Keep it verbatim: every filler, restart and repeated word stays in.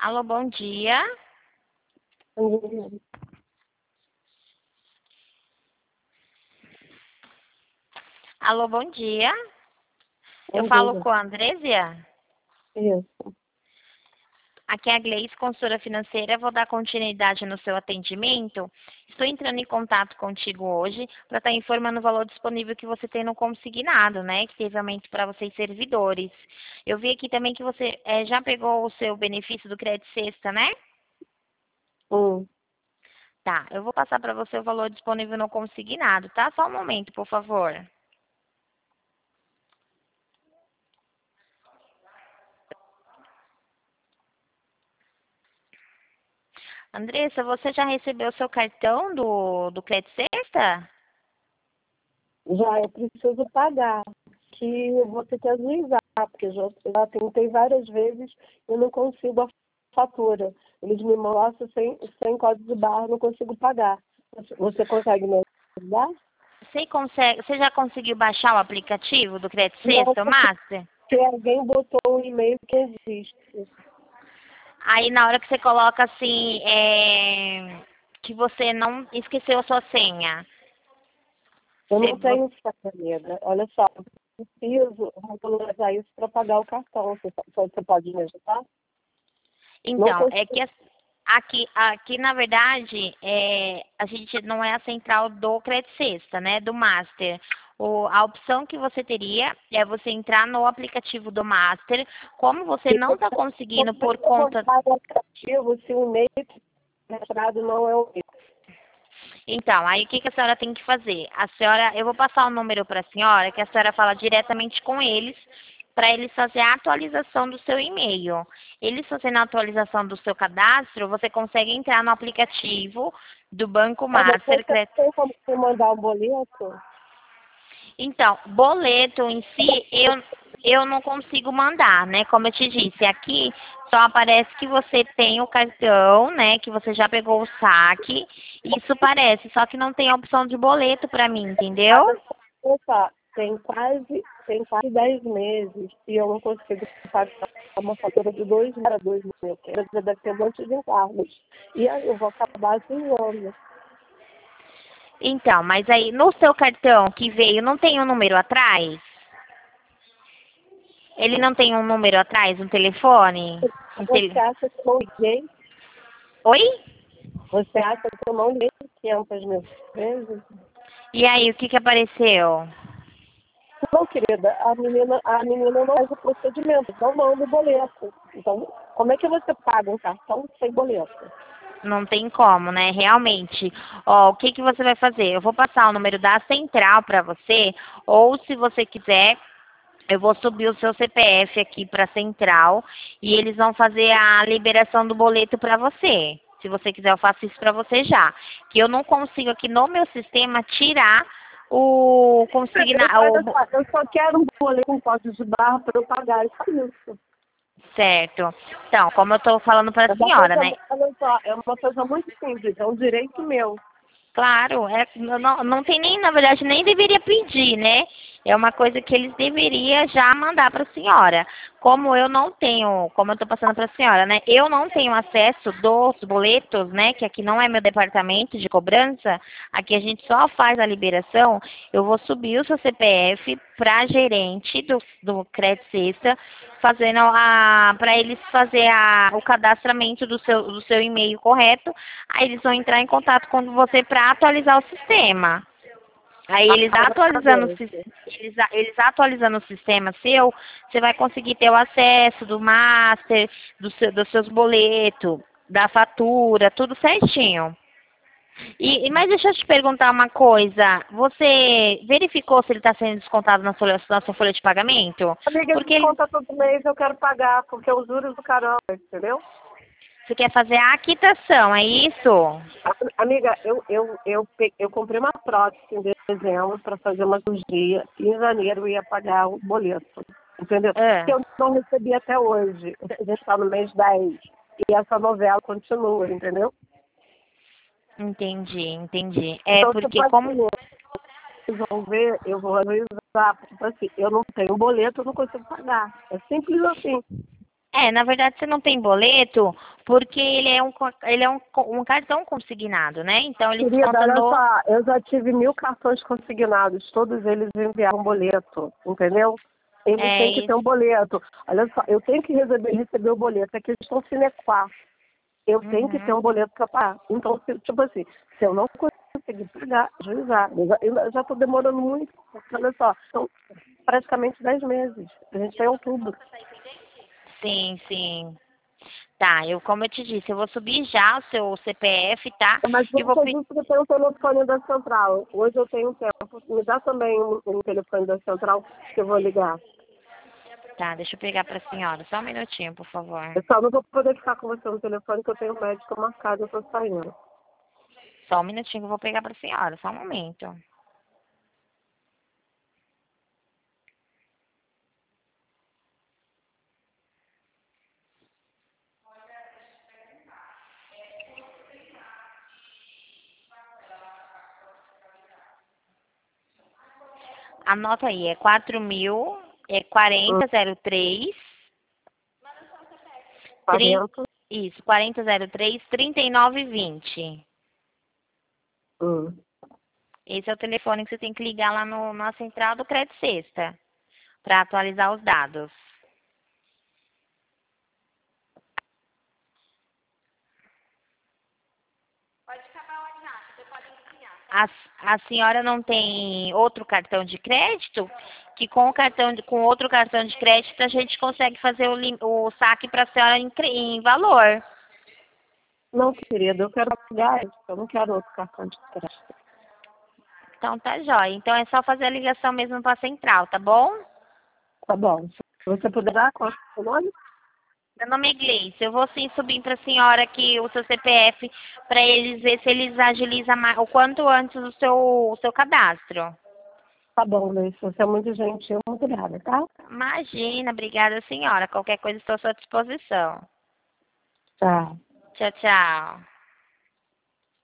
Alô, bom dia. Uhum. Alô, bom dia. Eu falo Uhum. com a Andrésia. Isso. Aqui é a Gleice, consultora financeira. Vou dar continuidade no seu atendimento. Estou entrando em contato contigo hoje para estar informando o valor disponível que você tem no consignado, né? Que teve aumento para vocês servidores. Eu vi aqui também que você eh, já pegou o seu benefício do Crédito Sexta, né? Hum. Tá, eu vou passar para você o valor disponível no consignado, tá? Só um momento, por favor. Andressa, você já recebeu o seu cartão do, do Crédito Sexta? Já eu preciso pagar, que eu vou ter que ajuizar, porque já, já tentei várias vezes e não consigo a fatura. Eles me mostram sem, sem código de barra, não consigo pagar. Você, você consegue me ajudar? Você consegue, você já conseguiu baixar o aplicativo do Crédito Não, Sexta, o porque Master? alguém botou um e-mail que existe. Aí na hora que você coloca assim, é, que você não esqueceu a sua senha. Eu Você, não vo- tenho amiga. Olha só, eu preciso regularizar isso para pagar o cartão. Você, você pode me ajudar? Não então, é consigo. que as- aqui, aqui na verdade, é, a gente não é a central do Crédito Sexta, né? Do Master. O, a opção que você teria é você entrar no aplicativo do Master. Como você não está Como conseguindo é por que eu vou conta. usar o aplicativo se o e-mail registrado não é o meu? Então, aí o que, que a senhora tem que fazer? A senhora, eu vou passar o número para a senhora, que a senhora fala diretamente com eles, para eles fazerem a atualização do seu e-mail. Eles fazendo a atualização do seu cadastro, você consegue entrar no aplicativo do Banco É, mas Master. você tem como você mandar um boleto? Então, boleto em si, eu, eu não consigo mandar, né? Como eu te disse, aqui só aparece que você tem o cartão, né? Que você já pegou o saque. Isso parece, só que não tem a opção de boleto para mim, entendeu? Olha só, opa, tem quase, tem quase dez meses e eu não consigo pagar uma fatura de dois para dois mil. Que deve ter um monte de encargos. E aí eu vou acabar assinando. Então, mas aí no seu cartão que veio, não tem um número atrás? Ele não tem um número atrás, um telefone? Um Você tele... acha que eu não liguei? Oi? Você acha que eu não liguei quinhentas mil vezes? E aí, o que que apareceu? Não, querida, a menina, a menina não faz o procedimento, não manda o boleto. Então, como é que você paga um cartão sem boleto? Não tem como, né? Realmente. Ó, o que que você vai fazer? Eu vou passar o número da central para você, ou se você quiser, eu vou subir o seu C P F aqui para a central e eles vão fazer a liberação do boleto para você. Se você quiser, eu faço isso para você já. Que eu não consigo aqui no meu sistema tirar o Eu, consigna, olha o só, eu só quero um boleto com código de barra para eu pagar, é só isso. certo. Então, como eu estou falando para É a uma senhora, coisa, né? mu- olha só, é uma coisa muito simples, é um direito meu. Claro, é, não, não tem nem, na verdade, nem deveria pedir, né? É uma coisa que eles deveriam já mandar para a senhora. Como eu não tenho, como eu estou passando para a senhora, né? Eu não tenho acesso dos boletos, né? Que aqui não é meu departamento de cobrança. Aqui a gente só faz a liberação. Eu vou subir o seu C P F para gerente do, do Crédito Sexta, fazendo a, para eles fazer a, o cadastramento do seu, do seu e-mail correto. Aí eles vão entrar em contato com você para atualizar o sistema. Aí eles atualizando, o sis- Agradeço. eles, a- eles atualizando o sistema seu, você vai conseguir ter o acesso do master, do seu- dos seus boletos, da fatura, tudo certinho. E, e- mas deixa eu te perguntar uma coisa. Você verificou se ele está sendo descontado na sua, na sua folha de pagamento? Amiga, Porque ele, desconta todo mês, eu quero pagar, porque é os juros do caramba, entendeu? você quer fazer a quitação, é isso? A- Amiga, eu, eu, eu, pe- eu comprei uma prótese em dezembro para fazer uma cirurgia e em janeiro eu ia pagar o boleto, entendeu? Que É. eu não recebi até hoje. A gente está no mês dez e essa novela continua, entendeu? Entendi, entendi. É Então, você porque pode como resolver, eu vou resolver, tipo assim, eu não tenho boleto, eu não consigo pagar. É simples assim. É, na verdade você não tem boleto porque ele é um, co- ele é um, co- um cartão consignado, né? Então ele Querida, desconta olha no... só, eu já tive mil cartões consignados, todos eles enviaram boleto, entendeu? Eles É têm que ter isso. um boleto. Olha só, eu tenho que receber, receber o boleto, é questão sine qua. Eu tenho que ter Uhum. um boleto para pagar. Então, se- tipo assim, se eu não conseguir pagar, juizar. Eu já- eu já estou demorando muito, porque olha só, são praticamente dez meses. A gente está em outubro. Sim, sim. Tá, eu, como eu te disse, eu vou subir já o seu C P F, tá? Mas E vou você pedir... disse que tem o telefone da central. Hoje eu tenho tempo. Me dá também o, o telefone da central que eu vou ligar. Tá, deixa eu pegar pra senhora. Só um minutinho, por favor. Eu só não vou poder ficar com você no telefone, que eu tenho médico marcado, eu tô saindo. Só um minutinho que eu vou pegar pra senhora. Só um momento. Anota aí, é quatro mil, é Hum, quarenta zero três, trin- quarenta. isso, quarenta zero três, trinta e nove vinte. Hum. Esse é o telefone que você tem que ligar lá no, na central do Crédito Sexta, para atualizar os dados. A, a senhora não tem outro cartão de crédito? Que com o cartão de- com outro cartão de crédito a gente consegue fazer o, lim- o saque para a senhora em, cre- em valor. Não, querida, eu quero pagar isso. Eu não quero outro cartão de crédito. Então tá jóia. Então é só fazer a ligação mesmo para a central, tá bom? Tá bom. Se você puder dar, qual é o seu nome? Meu nome é Gleice. Eu vou sim subir para a senhora aqui o seu C P F para eles ver se eles agilizam ma- o quanto antes o seu, o seu cadastro. Tá bom, Luiz. Você é muito gentil. Muito obrigada, tá? Imagina, obrigada senhora. Qualquer coisa estou à sua disposição. Tchau. Tchau, tchau.